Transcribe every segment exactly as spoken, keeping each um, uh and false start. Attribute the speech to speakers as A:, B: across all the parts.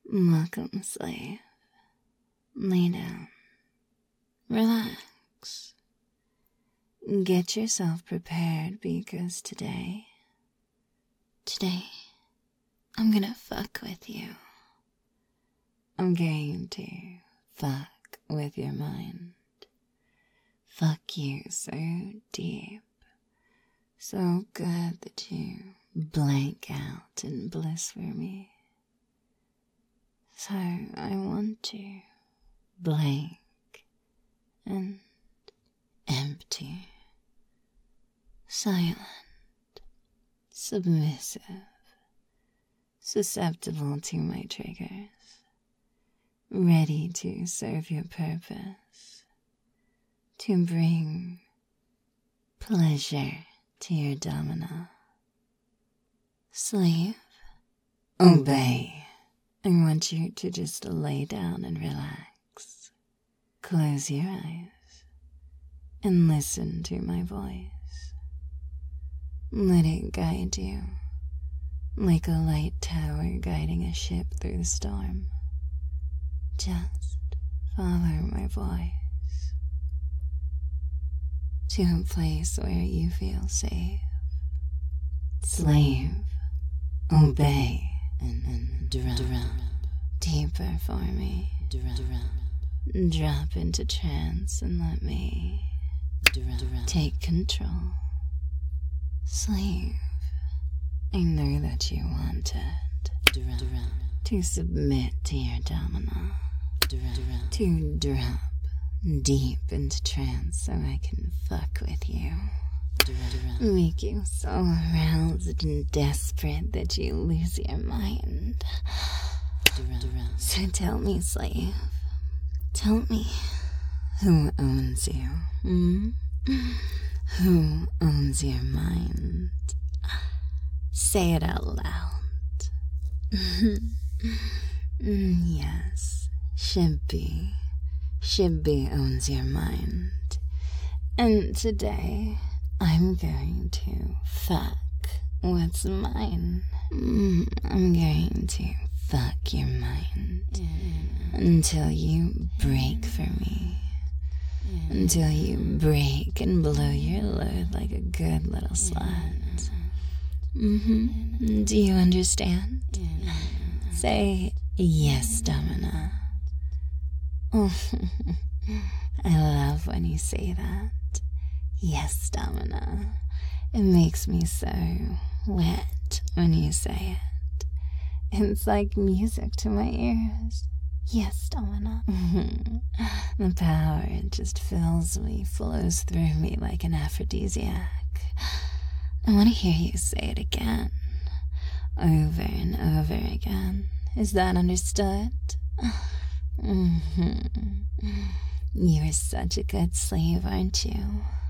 A: Welcome, slave. Lay down. Relax. Get yourself prepared because today, today, I'm gonna fuck with you. I'm going to fuck with your mind. Fuck you so deep, so good that you blank out in bliss for me. So I want to blank and empty, silent, submissive, susceptible to my triggers, ready to serve your purpose, to bring pleasure to your domina. Slave, obey. I want you to just lay down and relax. Close your eyes and listen to my voice. Let it guide you like a light tower guiding a ship through the storm. Just follow my voice to a place where you feel safe. Slave, obey. And, and drop, drop deeper for me. Drop, drop, drop into trance and let me drop, drop. Take control. Slave, I know that you wanted drop, drop. To submit to your domina. Drop, drop. To drop deep into trance so I can fuck with you. Make you so aroused and desperate that you lose your mind. So tell me, slave, tell me, who owns you? Hmm? Who owns your mind? Say it out loud. Yes, Shibby. Shibby owns your mind. And today, I'm going to fuck what's mine. Mm, I'm going to fuck your mind yeah. Until you break for me. Yeah. Until you break and blow your load like a good little slut. Mm-hmm. Do you understand? Yeah. Say yes, Domina. Oh, I love when you say that. Yes, Domina. It makes me so wet when you say it. It's like music to my ears. Yes, Domina. The power, it just fills me, flows through me like an aphrodisiac. I want to hear you say it again. Over and over again. Is that understood? Mm-hmm. You're such a good slave, aren't you?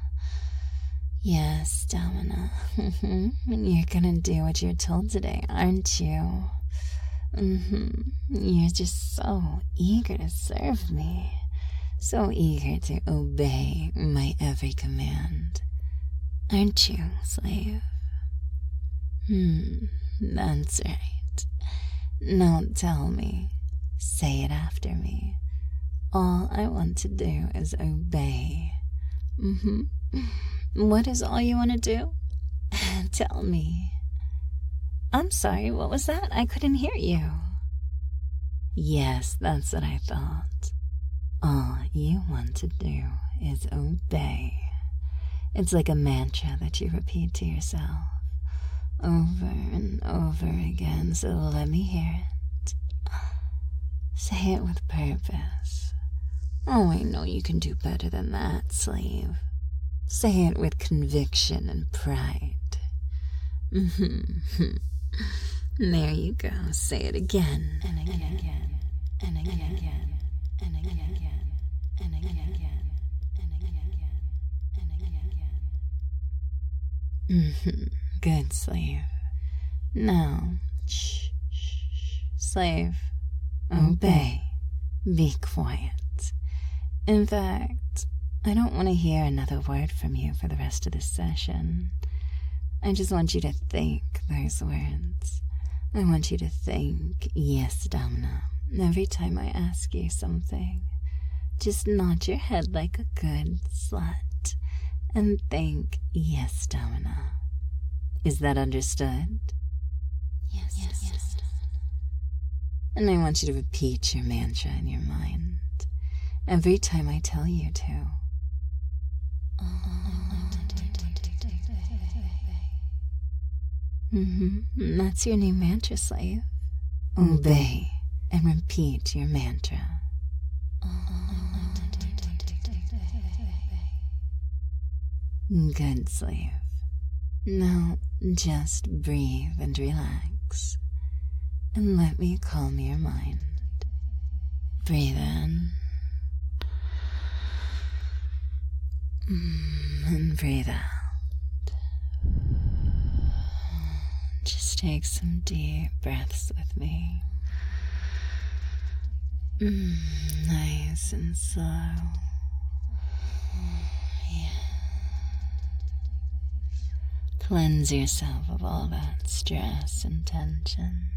A: Yes, Domina. And you're gonna do what you're told today, aren't you? Mm-hmm. You're just so eager to serve me. So eager to obey my every command. Aren't you, slave? Hmm, that's right. Now tell me. Say it after me. All I want to do is obey. Mm-hmm. What is all you want to do? Tell me. I'm sorry, what was that? I couldn't hear you. Yes, that's what I thought. All you want to do is obey. It's like a mantra that you repeat to yourself over and over again, so let me hear it. Say it with purpose. Oh, I know you can do better than that, slave. Say it with conviction and pride. Mm-hmm. There you go. Say it again and again and again and again and again and again and again and again and again and again. Mm-hmm. Good, slave. Now, shh, shh, shh. Slave, obey. Be quiet. In fact, I don't want to hear another word from you for the rest of this session. I just want you to think those words. I want you to think, yes, Domina, every time I ask you something. Just nod your head like a good slut and think, yes, Domina. Is that understood?
B: Yes, yes, yes.
A: And I want you to repeat your mantra in your mind every time I tell you to. Mm-hmm. That's your new mantra, slave. Obey and repeat your mantra. Good, slave. Now just breathe and relax, and let me calm your mind. Breathe in, and breathe out. Just take some deep breaths with me. Mm, nice and slow. Yeah. Cleanse yourself of all that stress and tension.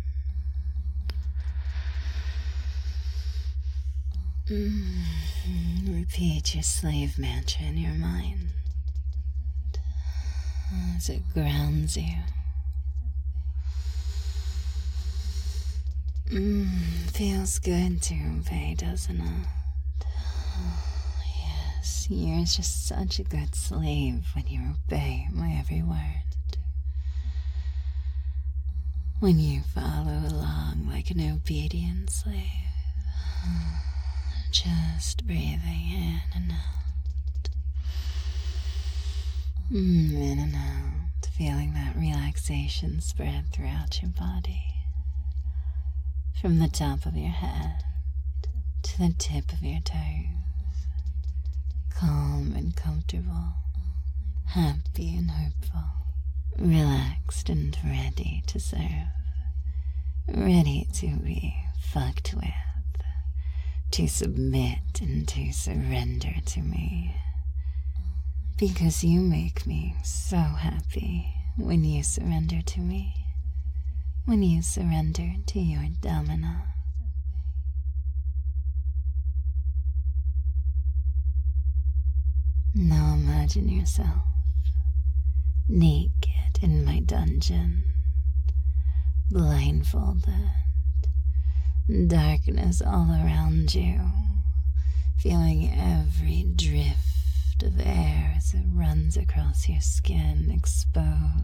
A: Mm, repeat your slave mantra in your mind as it grounds you. Mm, feels good to obey, doesn't it? Oh, yes, you're just such a good slave when you obey my every word. When you follow along like an obedient slave, just breathing in and out. Mm, in and out, feeling that relaxation spread throughout your body. From the top of your head to the tip of your toes, calm and comfortable, happy and hopeful, relaxed and ready to serve, ready to be fucked with, to submit and to surrender to me, because you make me so happy when you surrender to me. When you surrender to your Domina. Now imagine yourself naked in my dungeon, blindfolded, darkness all around you, feeling every drift of air as it runs across your skin, exposed.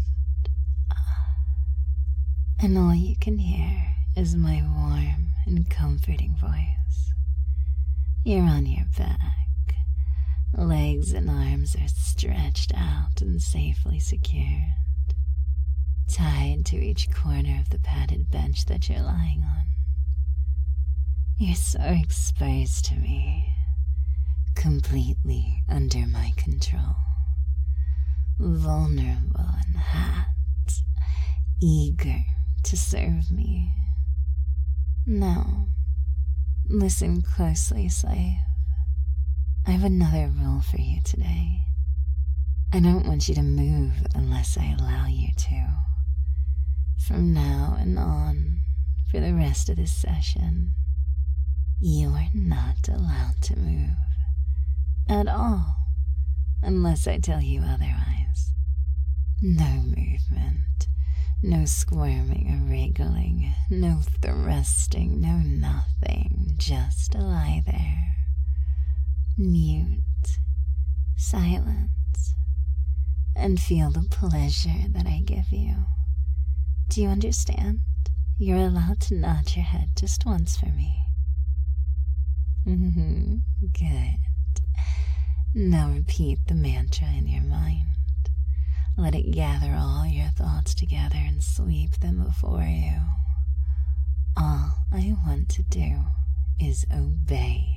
A: And all you can hear is my warm and comforting voice. You're on your back. Legs and arms are stretched out and safely secured, tied to each corner of the padded bench that you're lying on. You're so exposed to me, completely under my control, vulnerable and hot, eager to serve me. Now, listen closely, slave. I have another rule for you today. I don't want you to move unless I allow you to. From now and on, for the rest of this session, you are not allowed to move at all, unless I tell you otherwise. No movement. No squirming or wriggling, no thrusting, no nothing, just lie there, mute, silence, and feel the pleasure that I give you. Do you understand? You're allowed to nod your head just once for me. Mm-hmm. Good. Now repeat the mantra in your mind. Let it gather all your thoughts together and sweep them before you. All I want to do is obey.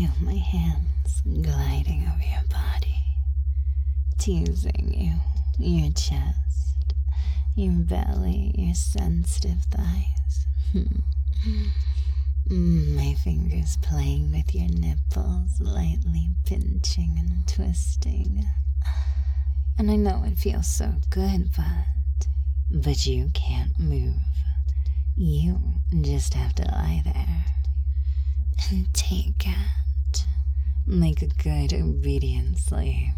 A: Feel my hands gliding over your body, teasing you, your chest, your belly, your sensitive thighs. My fingers playing with your nipples, lightly pinching and twisting. And I know it feels so good, but, but you can't move. You just have to lie there and take it like a good obedient slave.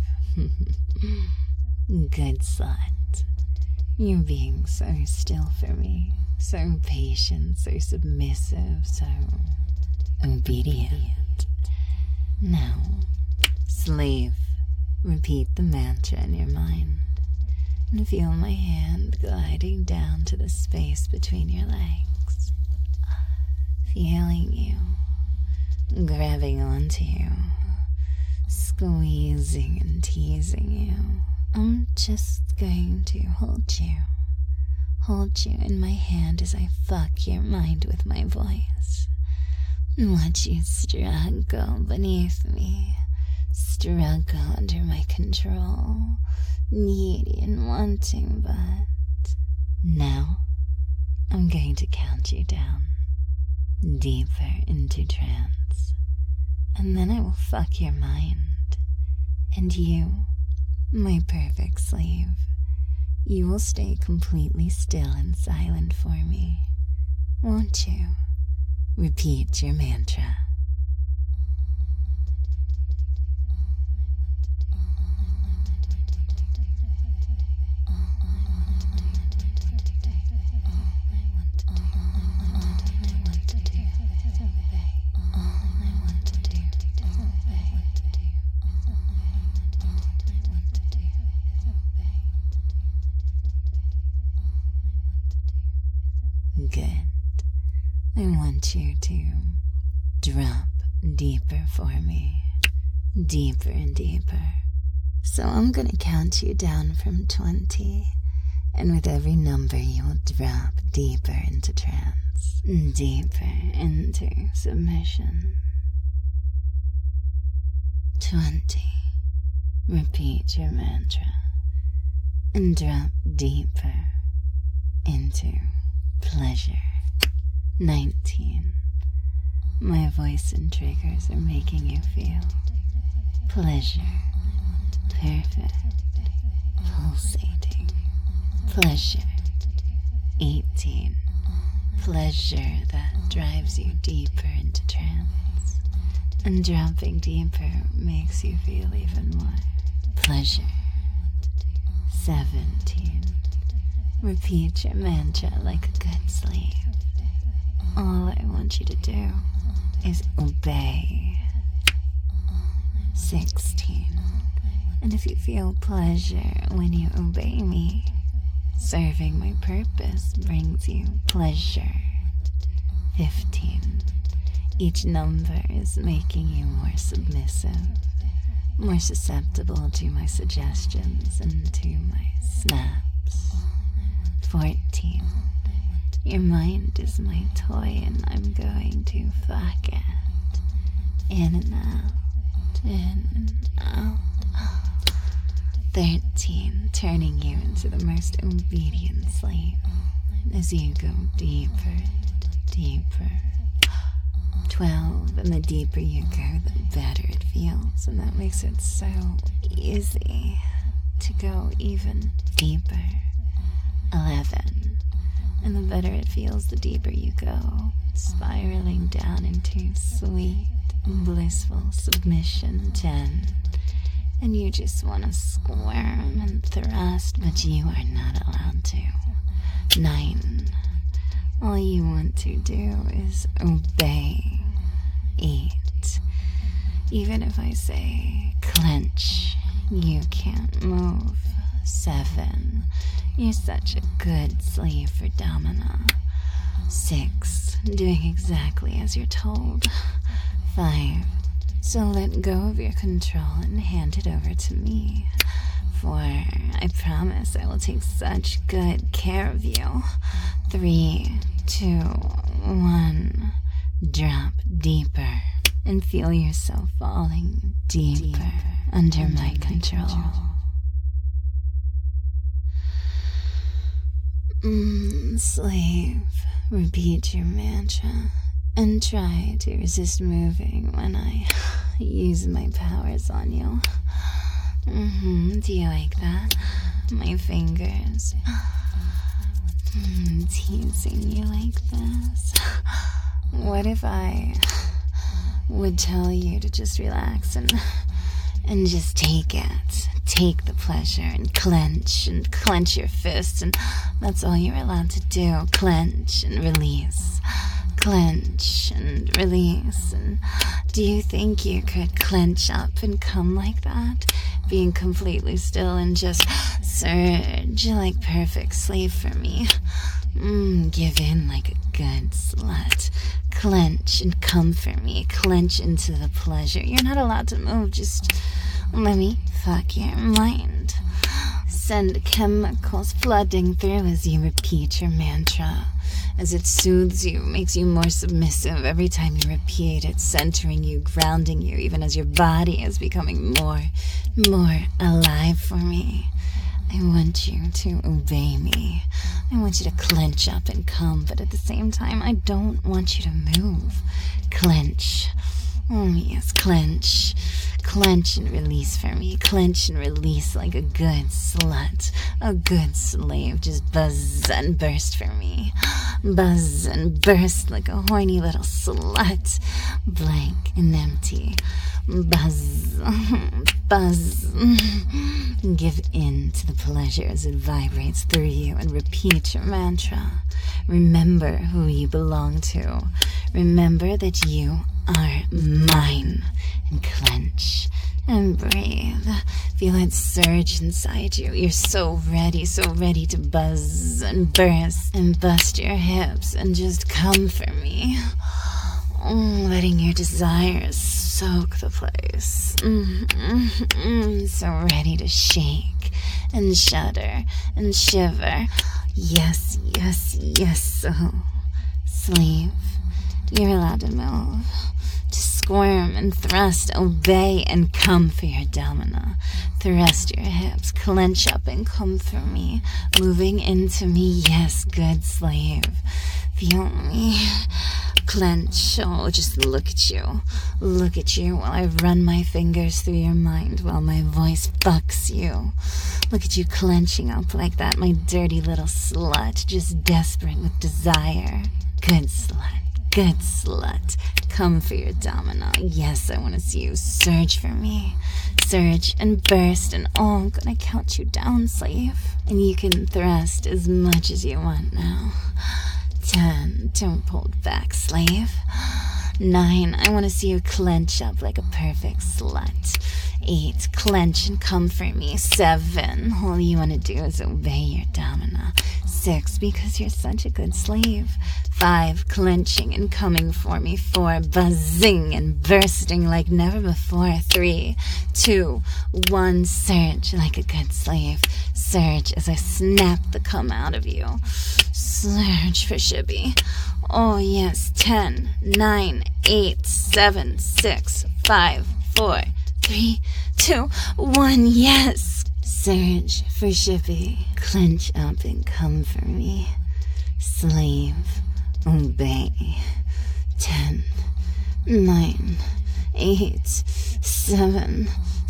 A: Good slut. You're being so still for me, so patient, so submissive, so obedient. Now, slave, repeat the mantra in your mind and feel my hand gliding down to the space between your legs, feeling you, grabbing onto you, squeezing and teasing you. I'm just going to hold you, hold you in my hand as I fuck your mind with my voice. Watch you struggle beneath me, struggle under my control, needy and wanting, but now I'm going to count you down, deeper into trance, and then I will fuck your mind, and you, my perfect slave, you will stay completely still and silent for me, won't you? Repeat your mantra. Good. I want you to drop deeper for me. Deeper and deeper. So I'm gonna count you down from twenty, and with every number you will drop deeper into trance, deeper into submission. Twenty. Repeat your mantra and drop deeper into pleasure. Nineteen. My voice and triggers are making you feel pleasure. Perfect. Pulsating. Pleasure. Eighteen. Pleasure that drives you deeper into trance. And dropping deeper makes you feel even more pleasure. Seventeen. Repeat your mantra like a good slave. All I want you to do is obey. Sixteen. And if you feel pleasure when you obey me, serving my purpose brings you pleasure. Fifteen. Each number is making you more submissive, more susceptible to my suggestions and to my snaps. Fourteen. Your mind is my toy and I'm going to fuck it. In and out, in and out. Thirteen. Turning you into the most obedient slave as you go deeper and deeper. Twelve. And the deeper you go, the better it feels, and that makes it so easy to go even deeper. Eleven. And the better it feels, the deeper you go, spiraling down into sweet, blissful submission. Ten. And you just want to squirm and thrust, but you are not allowed to. Nine. All you want to do is obey. Eight. Even if I say clench, you can't move. Seven. You're such a good slave for Domina. Six. Doing exactly as you're told. Five. So let go of your control and hand it over to me. For I promise I will take such good care of you. Three, two, one. Drop deeper. and feel yourself falling deeper, deeper under, under my control. control. Mm, slave, repeat your mantra and try to resist moving when I use my powers on you. Mm-hmm. Do you like that? My fingers mm, teasing you like this. What if I would tell you to just relax and and just take it, take the pleasure and clench and clench your fists, and that's all you're allowed to do. Clench and release, clench and release. And do you think you could clench up and come like that, being completely still and just surge like perfect slave for me? Mm, give in like a good slut. Clench and come for me. Clench into the pleasure. You're not allowed to move. Just let me fuck your mind. Send chemicals flooding through as you repeat your mantra. As it soothes you, makes you more submissive every time you repeat it, centering you, grounding you, even as your body is becoming more, more alive for me. I want you to obey me. I want you to clench up and come, but at the same time, I don't want you to move. Clench. Oh, yes, clench. Clench and release for me. Clench and release like a good slut. A good slave. Just buzz and burst for me. Buzz and burst like a horny little slut. Blank and empty. Buzz. Buzz. Give in to the pleasure as it vibrates through you and repeat your mantra. Remember who you belong to. Remember that you are mine. And clench and breathe. Feel it surge inside you. You're so ready, so ready to buzz and burst and bust your hips and just come for me. Oh, letting your desires soak the place. Mm-hmm. So ready to shake and shudder and shiver. Yes, yes, yes. So, slave, you're allowed to move. To squirm and thrust, obey and come for your domina. Thrust your hips, clench up and come for me. Moving into me, yes, good slave. Feel me. Clench. Oh, just look at you. Look at you while I run my fingers through your mind while my voice fucks you. Look at you clenching up like that, my dirty little slut, just desperate with desire. Good slut. Good slut. Come for your domino. Yes, I want to see you surge for me. Surge and burst, and oh, I'm gonna count you down, slave. And you can thrust as much as you want now. Ten, don't hold back, slave. Nine, I want to see you clench up like a perfect slut. Eight, clench and come for me. Seven, all you want to do is obey your domina. Six, because you're such a good slave. Five, clenching and coming for me. Four, buzzing and bursting like never before. Three, two, one, surge like a good slave. Surge as I snap the cum out of you. Surge for Shibby. Oh yes, ten, nine, eight, seven, six, five, four, three, two, one, yes. Surge for Shibby. Clench up and come for me. Slave, obey. Ten, nine, eight, seven,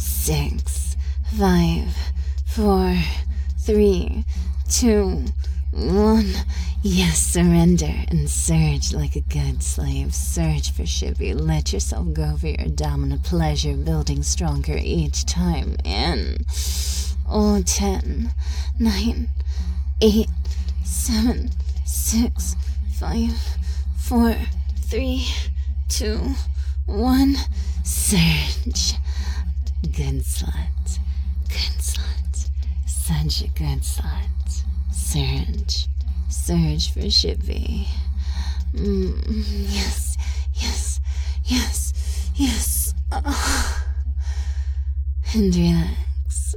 A: six, five, four, three, two, one. Yes, surrender and surge like a good slave. Surge for Shibby. Let yourself go for your dominant pleasure, building stronger each time. In. Oh, ten, nine, eight, seven, six, five, four, three, two, one. Surge. Good slut. Good slut. Such a good slut. Surge. Surge for Shibby. Mm, yes, yes, yes, yes. Oh. And relax.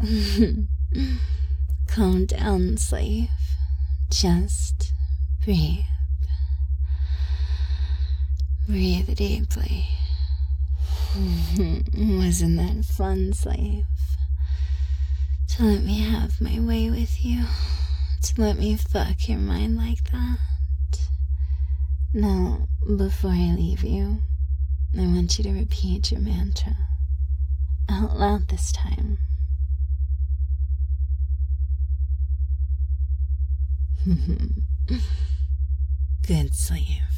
A: Calm down, slave. Just breathe. Breathe deeply. Wasn't that fun, slave? To let me have my way with you. To let me fuck your mind like that. Now, before I leave you, I want you to repeat your mantra. Out loud this time. Good, slave.